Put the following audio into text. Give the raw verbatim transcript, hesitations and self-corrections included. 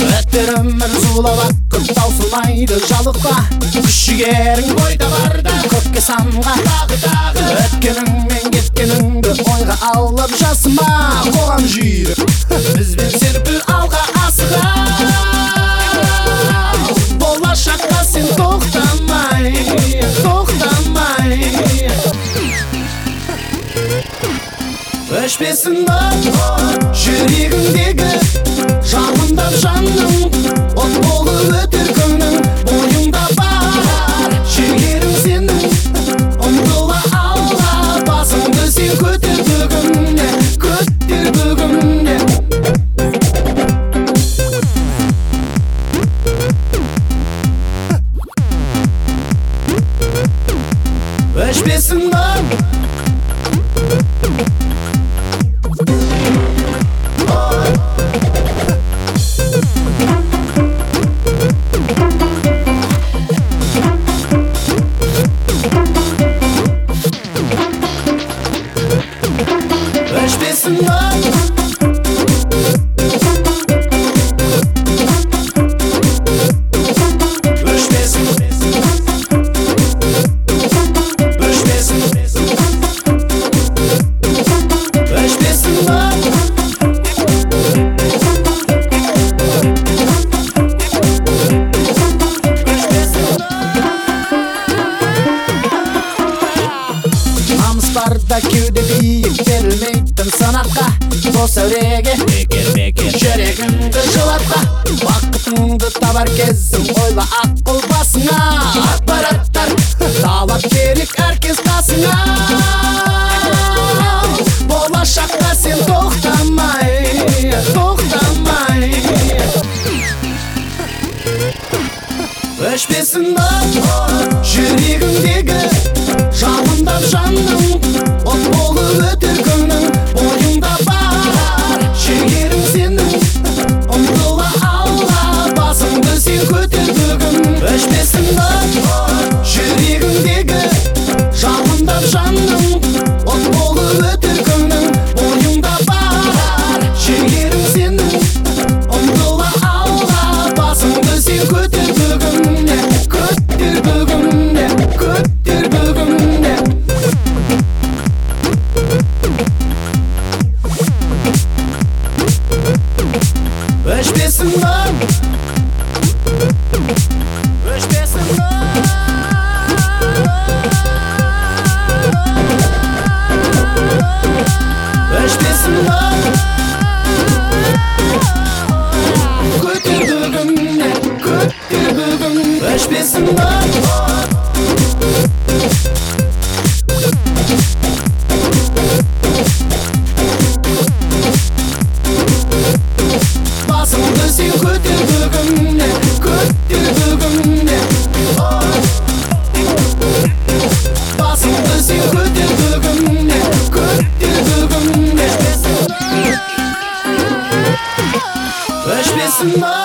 Өттерімін зулап аққып таусылмайды жалықпа. Күш-жігерің бойда барда көпке самға тағы-тағы. Өткеніңмен кеткеніңді ойға алып жасыма. Қоғам жүйрік бізбен серпіл алға асыға. Болашаққа сен тоқтамай, тоқтамай. Өшпесін от жүрегіңдегі жалындап жанның. От болып өтер күнің бойыңда бар. Жігерің сенің ұмтыла алға. Басыңды сен көтер бүгінде, көтер бүгінде. Өшпесін от Өшпесін от Өшпесін Өшпесін Өшпесін от Намыс барда кеуде биік берілмейтін сынаққа. Дос әуреге бекер-бекер жүрегіңді жылатқа. Бақытыңды табар кезің ойла ақыл басыңа. Ақпараттар талап керек әркез қасыңа. Болашаққа сен тоқтамай, тоқтамай. Өшпесін от жүрегіңдегі жалындап жанның. От болып өтер күнің бойыңда бар. Жігерің сенің ұмтыла алға. Басыңды сен көтер бүгін. Өшпесін от жүрегіңдегі жалындап жанның. От болып өтер күнің бойыңда бар. Жігерің сенің ұмтыла алға. Басыңды сен көтер бүгінде, көтер бүгінде, көтер бүгінде. Өшпесін от Өшпесін от Өшпесін от Көтер бүгінде, көтер бүгінде. Өшпесін от Басыңды сен көтер бүгінде, көтер бүгінде. Басыңды сен көтер бүгінде, көтер бүгінде. Өшпесін от